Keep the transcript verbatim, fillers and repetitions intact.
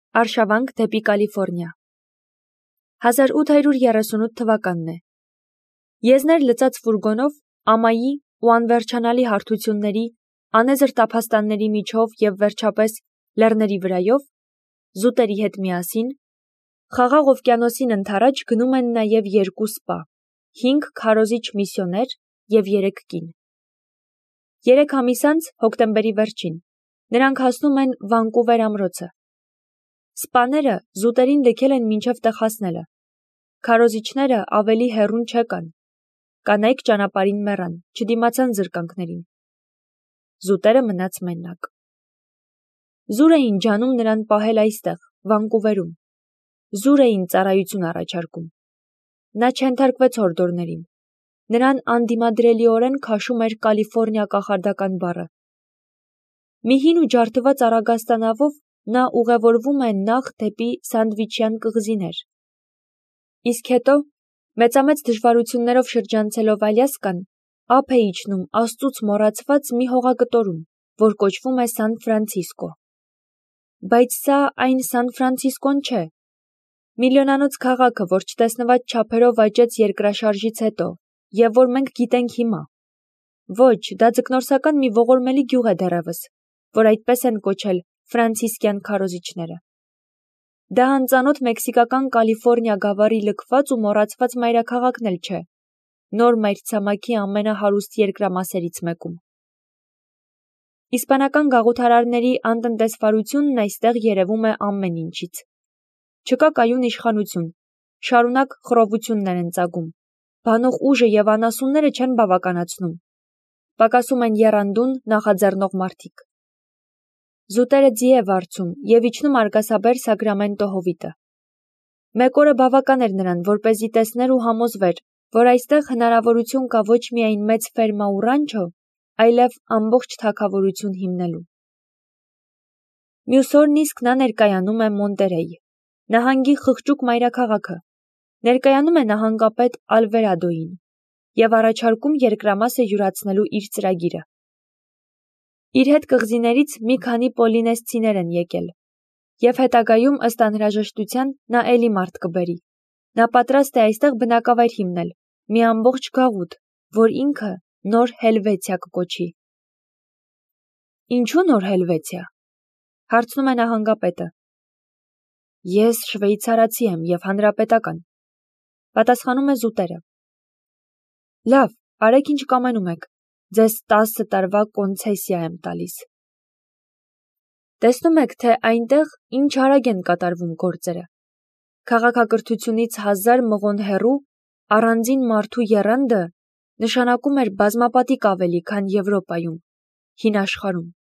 Արշավանք դեպի Կալիֆորնիա։ հազար ութ հարյուր երեսունութ թվականն է։ Եզներ լծած ֆուրգոնով ամայի ու անվերջանալի հարթությունների, անեզր տափաստանների միջով և վերջապես լեռների վրայով, զուտերի հետ միասին, Խաղաղ օվկիանոսին ընդառաջ գնում են նաև երկու սպա, հինգ քարոզիչ միսիոներ և երեք կին։ Երեք ամիս անց, հոկտեմբերի վերջին, նրանք հասնում են Վանկուվեր ամրոցը։ Սպաները զուտերին լքել են մինչև տեղ հասնելը։ Քարոզիչները ավելի հեռուն չեկան։ Կանայք ճանապարհին մեռան, չդիմացան զրկանքներին։ Զուտերը մնաց մենակ։ Զուր էին ջանում նրան պահել այստեղ, Վանկուվերում։ Զուր էին ծառայություն առաջարկում։ Նա չենթարկվեց հորդորներին։ Նրան անդիմադրելիորեն քաշում էր Կալիֆորնիա կախարդական բառը։ Մի հին ու ջարդված առագաստանավով նա ուղևորվում է նախ դեպի Սանդվիչյան կղզիներ։ Իսկ հետո, մեծամեծ դժվարություններով շրջանցելով Ալյասկան, ափ է իջնում Աստծուց մոռացված մի հողակտորում, որ կոչվում է Սան Ֆրանցիսկո։ Բայց սա այն Սան Ֆրանցիսկոն չէ։ Միլիոնանոց քաղաքը, որ չտեսնված չափերով աճեց երկրաշարժից հետո, և որ մենք գիտենք հիմա։ Ոչ, դա ձկնորսական մի ողորմելի գյուղ է դեռևս, որ այդպես են կոչել ֆրանցիսկյան քարոզիչները։ Դա անծանոթ մեքսիկական Կալիֆորնիա գավառի լքված ու մոռացված մայրաքաղաքն էլ չէ, նոր մայրցամաքի ամենահարուստ երկրամասերից մեկում։ Իսպանական գաղութարարների անտնտեսվարությունն այստեղ երևում է ամեն ինչից։ Չկա կայուն իշխանություն, շարունակ խռովություններ են ծագում, բանող ուժը և անասունները չեն բավականացնում, պակասում են եռանդուն, նախաձեռնող մարդիկ։ Զուտերը ձի է վարձում և իջնում արգասաբեր Սակրամենտո հովիտը։ Մեկ օրը բավական էր նրան, որպեսզի տեսներ ու համոզվեր, որ այստեղ հնարավորություն կա ոչ միայն մեծ ֆերմա ու ռանչո, այլև ամբողջ թագավորություն հիմնելու։ Մյուս օրն իսկ նա ներկայանում է Մոնտերեյ, նահանգի խղճուկ մայրաքաղաքը, ներկայանում է նահանգապետ Ալվերադոին և առաջարկում երկրամասը յուրացնելու իր ծրագիրը։ Իր հետ կղզիներից մի քանի պոլինեսցիներ են եկել, և հետագայում ըստ անհրաժեշտության նա էլի մարդ կբերի։ Նա պատրաստ է այստեղ բնակավայր հիմնել, մի ամբողջ գաղութ, որ ինքը Նոր Հելվեցիա կկոչի։ Ինչու Նոր Հելվեցիա, հարցնում է նահանգապետը։ Ես շվեյցարացի եմ և հանրապետական, պատասխանում է զուտերը։ Լավ, արեք ինչ կամենում եք, ձեզ տասը տարվա կոնցեսիա եմ տալիս։ Տեսնում եք, թե այնտեղ ինչ արագ են կատարվում գործերը։ Քաղաքակրթությունից հազար մղոն հեռու առանձին մարդու եռանդը նշանակում էր բազմապատիկ ավելի, քան Եվրոպայում, հին աշխարհում։